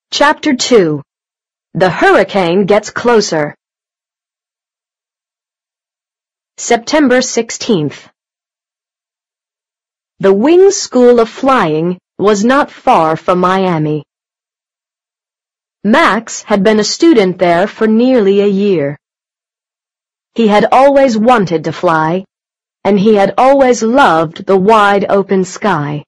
Chapter 2. The Hurricane Gets Closer. September 16th. The Wings School of Flying was not far from Miami. Max had been a student there for nearly a year. He had always wanted to fly, and he had always loved the wide open sky.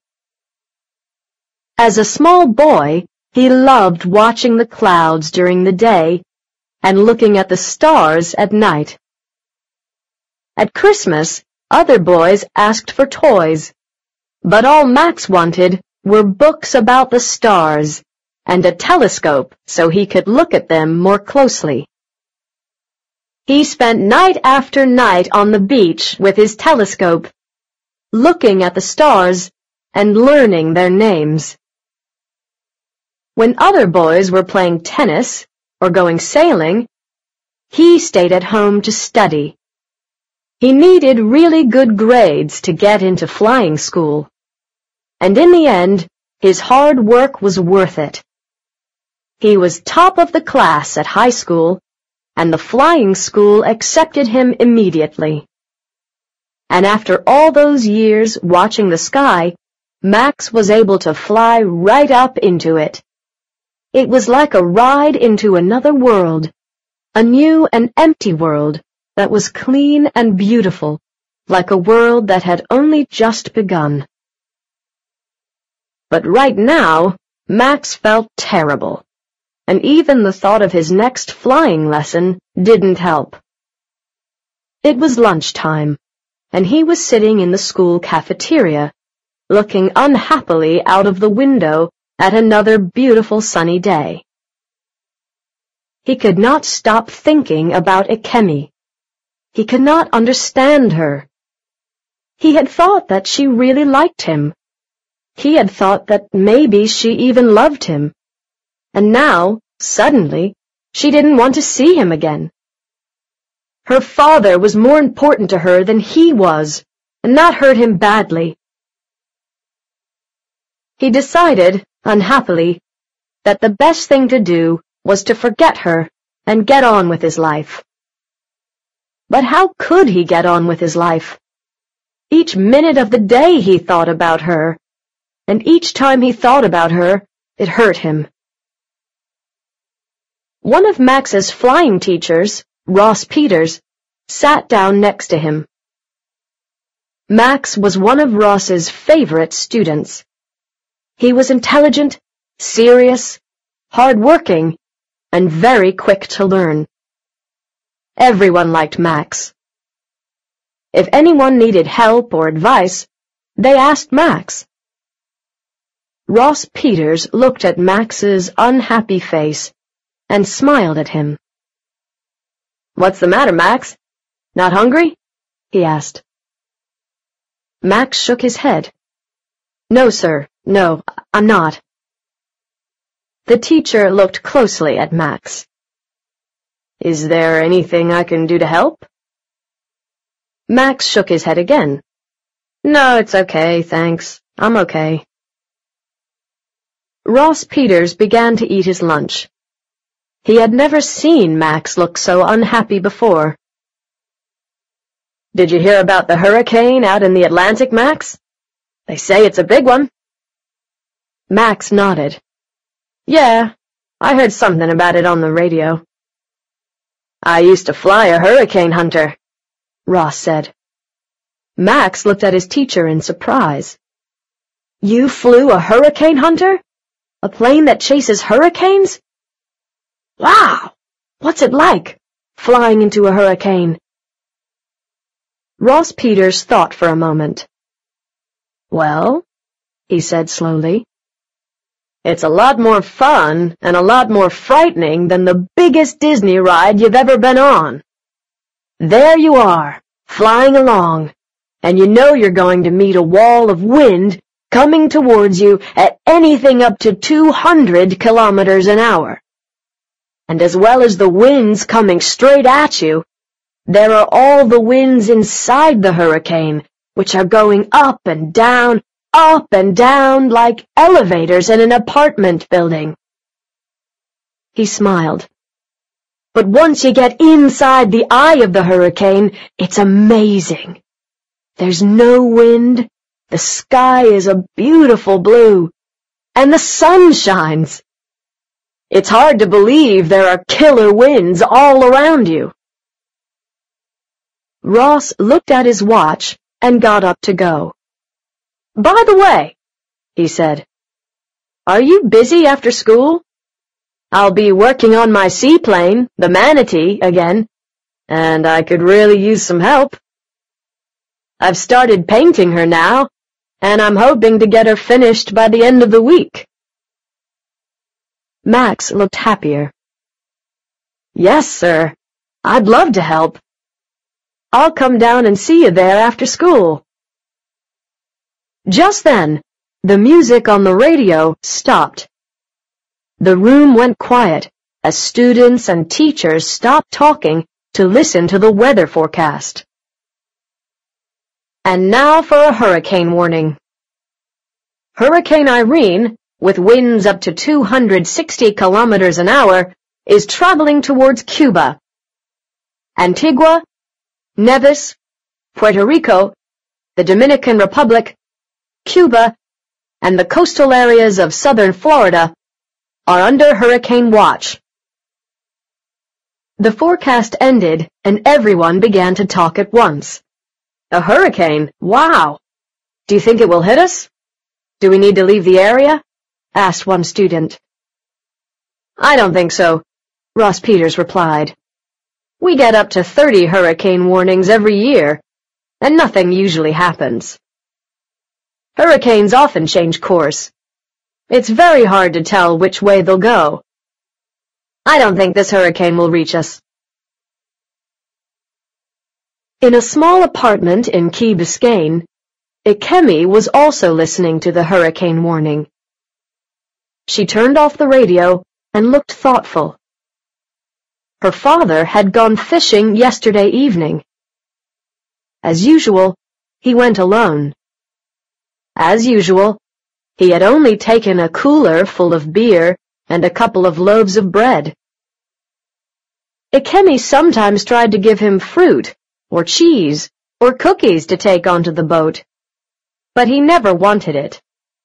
As a small boy, he loved watching the clouds during the day and looking at the stars at night. At Christmas, other boys asked for toys, but all Max wanted were books about the stars and a telescope so he could look at them more closely. He spent night after night on the beach with his telescope, looking at the stars and learning their names. When other boys were playing tennis or going sailing, he stayed at home to study. He needed really good grades to get into flying school, and in the end, his hard work was worth it. He was top of the class at high school, and the flying school accepted him immediately. And after all those years watching the sky, Max was able to fly right up into it. It was like a ride into another world, a new and empty world that was clean and beautiful, like a world that had only just begun. But right now, Max felt terrible, and even the thought of his next flying lesson didn't help. It was lunchtime, and he was sitting in the school cafeteria, looking unhappily out of the window at another beautiful sunny day. He could not stop thinking about Ikemi. He could not understand her. He had thought that she really liked him. He had thought that maybe she even loved him. And now, suddenly, she didn't want to see him again. Her father was more important to her than he was, and that hurt him badly. He decided, unhappily, that the best thing to do was to forget her and get on with his life. But how could he get on with his life? Each minute of the day he thought about her, and each time he thought about her, it hurt him. One of Max's flying teachers, Ross Peters, sat down next to him. Max was one of Ross's favorite students. He was intelligent, serious, hard-working, and very quick to learn. Everyone liked Max. If anyone needed help or advice, they asked Max. Ross Peters looked at Max's unhappy face and smiled at him. "What's the matter, Max? Not hungry?" he asked. Max shook his head. "No, sir. No, I'm not." The teacher looked closely at Max. "Is there anything I can do to help?" Max shook his head again. "No, it's okay, thanks. I'm okay." Ross Peters began to eat his lunch. He had never seen Max look so unhappy before. "Did you hear about the hurricane out in the Atlantic, Max? They say it's a big one." Max nodded. "Yeah, I heard something about it on the radio." "I used to fly a Hurricane Hunter," Ross said. Max looked at his teacher in surprise. "You flew a Hurricane Hunter? A plane that chases hurricanes? Wow! What's it like, flying into a hurricane?" Ross Peters thought for a moment. "Well," he said slowly, "it's a lot more fun and a lot more frightening than the biggest Disney ride you've ever been on. There you are, flying along, and you know you're going to meet a wall of wind coming towards you at anything up to 200 kilometers an hour. And as well as the winds coming straight at you, there are all the winds inside the hurricane, which are going up and down like elevators in an apartment building. He smiled. But once you get inside the eye of the hurricane, it's amazing. There's no wind, the sky is a beautiful blue, and the sun shines. It's hard to believe there are killer winds all around you. Ross looked at his watch and got up to go. By the way, he said, are you busy after school? I'll be working on my seaplane, the Manatee, again, and I could really use some help. I've started painting her now, and I'm hoping to get her finished by the end of the week. Max looked happier. Yes, sir. I'd love to help. I'll come down and see you there after school. Just then, the music on the radio stopped. The room went quiet as students and teachers stopped talking to listen to the weather forecast. And now for a hurricane warning. Hurricane Irene, with winds up to 260 kilometers an hour, is traveling towards Cuba. Antigua, Nevis, Puerto Rico, the Dominican Republic, Cuba, and the coastal areas of southern Florida are under hurricane watch. The forecast ended and everyone began to talk at once. A hurricane? Wow! Do you think it will hit us? Do we need to leave the area? Asked one student. I don't think so, Ross Peters replied. We get up to 30 hurricane warnings every year, and nothing usually happens. Hurricanes often change course. It's very hard to tell which way they'll go. I don't think this hurricane will reach us. In a small apartment in Key Biscayne, Ikemi was also listening to the hurricane warning. She turned off the radio and looked thoughtful. Her father had gone fishing yesterday evening. As usual, he went alone. As usual, he had only taken a cooler full of beer and a couple of loaves of bread. Ikemi sometimes tried to give him fruit, or cheese, or cookies to take onto the boat, but he never wanted it.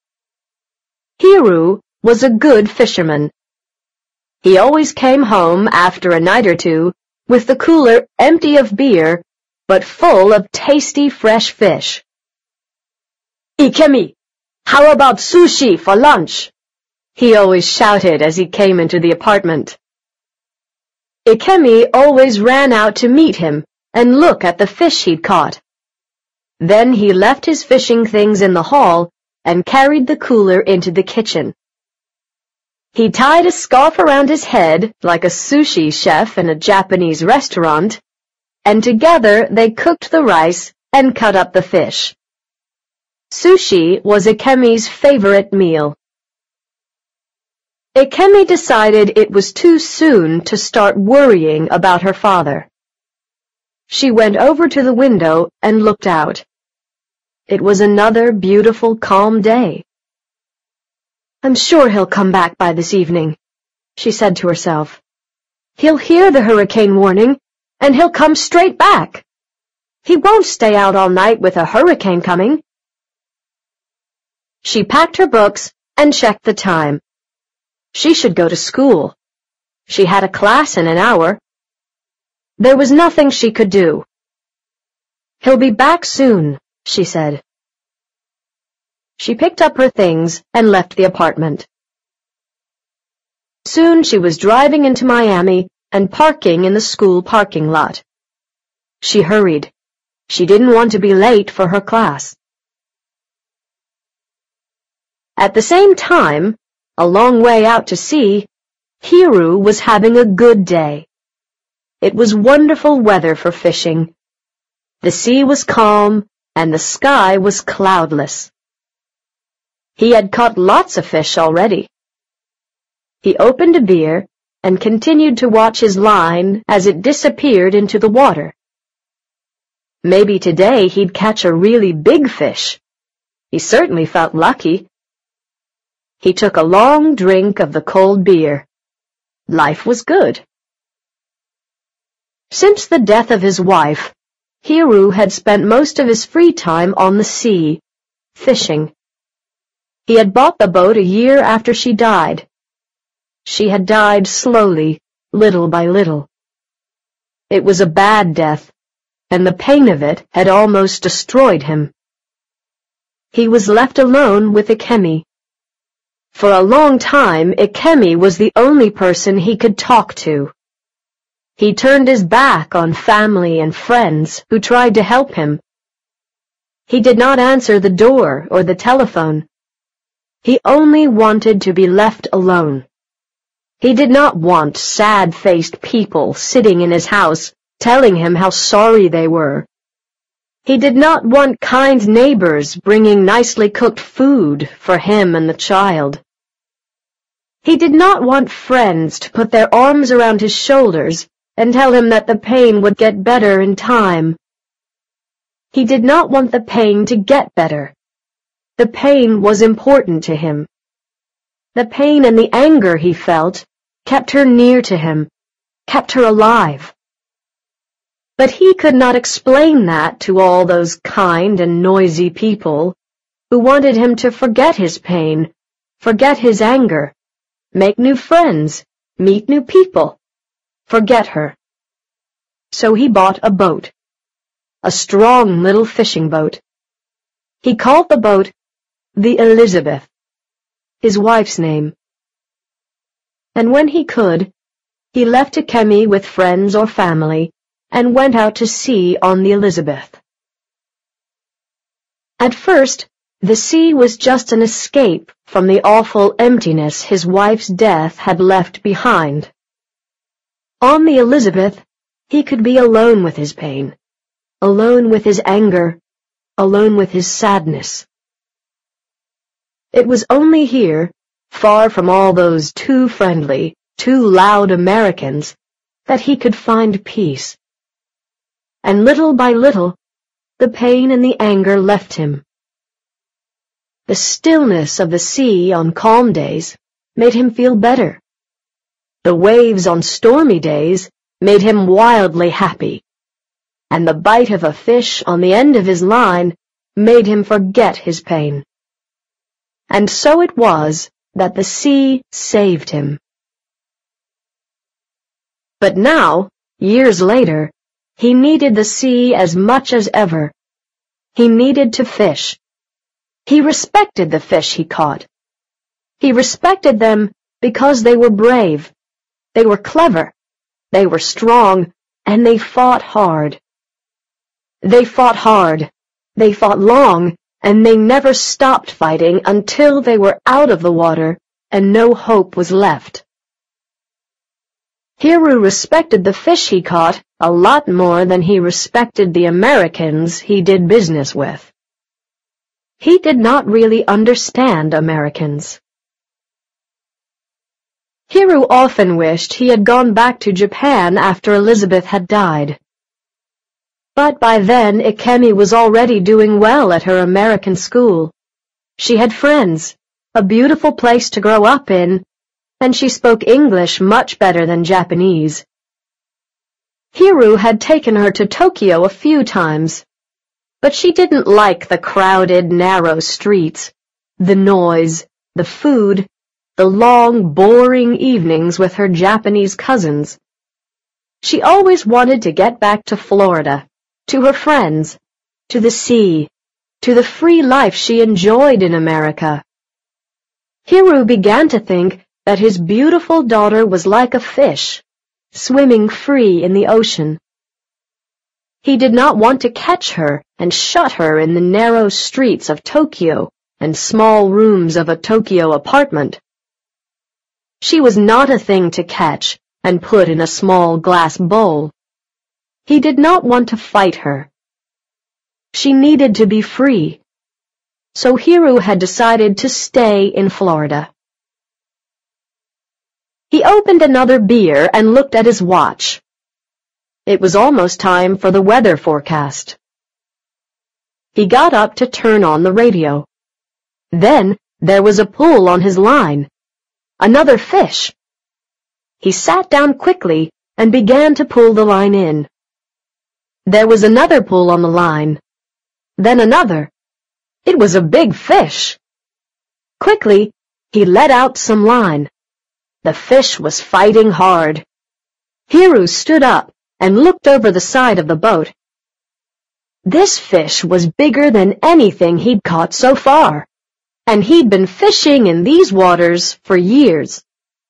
Hiru was a good fisherman. He always came home after a night or two with the cooler empty of beer, but full of tasty fresh fish. Ikemi, how about sushi for lunch? He always shouted as he came into the apartment. Ikemi always ran out to meet him and look at the fish he'd caught. Then he left his fishing things in the hall and carried the cooler into the kitchen. He tied a scarf around his head like a sushi chef in a Japanese restaurant, and together they cooked the rice and cut up the fish. Sushi was Ikemi's favorite meal. Ikemi decided it was too soon to start worrying about her father. She went over to the window and looked out. It was another beautiful, calm day. I'm sure he'll come back by this evening, she said to herself. He'll hear the hurricane warning, and he'll come straight back. He won't stay out all night with a hurricane coming. She packed her books and checked the time. She should go to school. She had a class in an hour. There was nothing she could do. He'll be back soon, she said. She picked up her things and left the apartment. Soon she was driving into Miami and parking in the school parking lot. She hurried. She didn't want to be late for her class. At the same time, a long way out to sea, Hiru was having a good day. It was wonderful weather for fishing. The sea was calm and the sky was cloudless. He had caught lots of fish already. He opened a beer and continued to watch his line as it disappeared into the water. Maybe today he'd catch a really big fish. He certainly felt lucky. He took a long drink of the cold beer. Life was good. Since the death of his wife, Hiru had spent most of his free time on the sea, fishing. He had bought the boat a year after she died. She had died slowly, little by little. It was a bad death, and the pain of it had almost destroyed him. He was left alone with Ikemi. For a long time, Ikemi was the only person he could talk to. He turned his back on family and friends who tried to help him. He did not answer the door or the telephone. He only wanted to be left alone. He did not want sad-faced people sitting in his house telling him how sorry they were. He did not want kind neighbors bringing nicely cooked food for him and the child. He did not want friends to put their arms around his shoulders and tell him that the pain would get better in time. He did not want the pain to get better. The pain was important to him. The pain and the anger he felt kept her near to him, kept her alive. But he could not explain that to all those kind and noisy people who wanted him to forget his pain, forget his anger, make new friends, meet new people, forget her. So he bought a boat, a strong little fishing boat. He called the boat the Elizabeth, his wife's name. And when he could, he left Ikemi with friends or family and went out to sea on the Elizabeth. At first, the sea was just an escape from the awful emptiness his wife's death had left behind. On the Elizabeth, he could be alone with his pain, alone with his anger, alone with his sadness. It was only here, far from all those too friendly, too loud Americans, that he could find peace. And little by little, the pain and the anger left him. The stillness of the sea on calm days made him feel better. The waves on stormy days made him wildly happy. And the bite of a fish on the end of his line made him forget his pain. And so it was that the sea saved him. But now, years later, he needed the sea as much as ever. He needed to fish. He respected the fish he caught. He respected them because they were brave, they were clever, they were strong, and they fought hard. They fought hard, they fought long, and they never stopped fighting until they were out of the water and no hope was left. Hiru respected the fish he caught a lot more than he respected the Americans he did business with. He did not really understand Americans. Hiru often wished he had gone back to Japan after Elizabeth had died. But by then Ikemi was already doing well at her American school. She had friends, a beautiful place to grow up in, and she spoke English much better than Japanese. Hiru had taken her to Tokyo a few times, but she didn't like the crowded, narrow streets, the noise, the food, the long, boring evenings with her Japanese cousins. She always wanted to get back to Florida, to her friends, to the sea, to the free life she enjoyed in America. Hiru began to think that his beautiful daughter was like a fish, swimming free in the ocean. He did not want to catch her and shut her in the narrow streets of Tokyo and small rooms of a Tokyo apartment. She was not a thing to catch and put in a small glass bowl. He did not want to fight her. She needed to be free. So Hiru had decided to stay in Florida. He opened another beer and looked at his watch. It was almost time for the weather forecast. He got up to turn on the radio. Then there was a pull on his line. Another fish. he sat down quickly and began to pull the line in. There was another pull on the line. Then another. It was a big fish. Quickly, he let out some line. The fish was fighting hard. Hiru stood up and looked over the side of the boat. This fish was bigger than anything he'd caught so far, and he'd been fishing in these waters for years.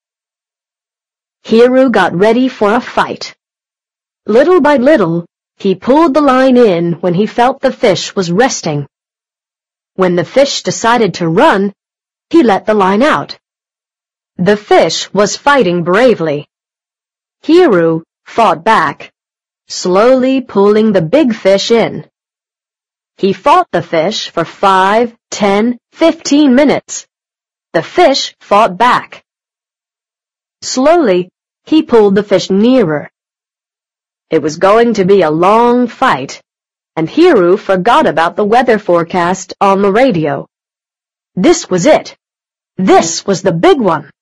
Hiru got ready for a fight. Little by little, he pulled the line in when he felt the fish was resting. When the fish decided to run, he let the line out. The fish was fighting bravely. Hiru fought back, slowly pulling the big fish in. He fought the fish for 5, 10, 15 minutes. The fish fought back. Slowly, he pulled the fish nearer. It was going to be a long fight, and Hiru forgot about the weather forecast on the radio. This was it. This was the big one.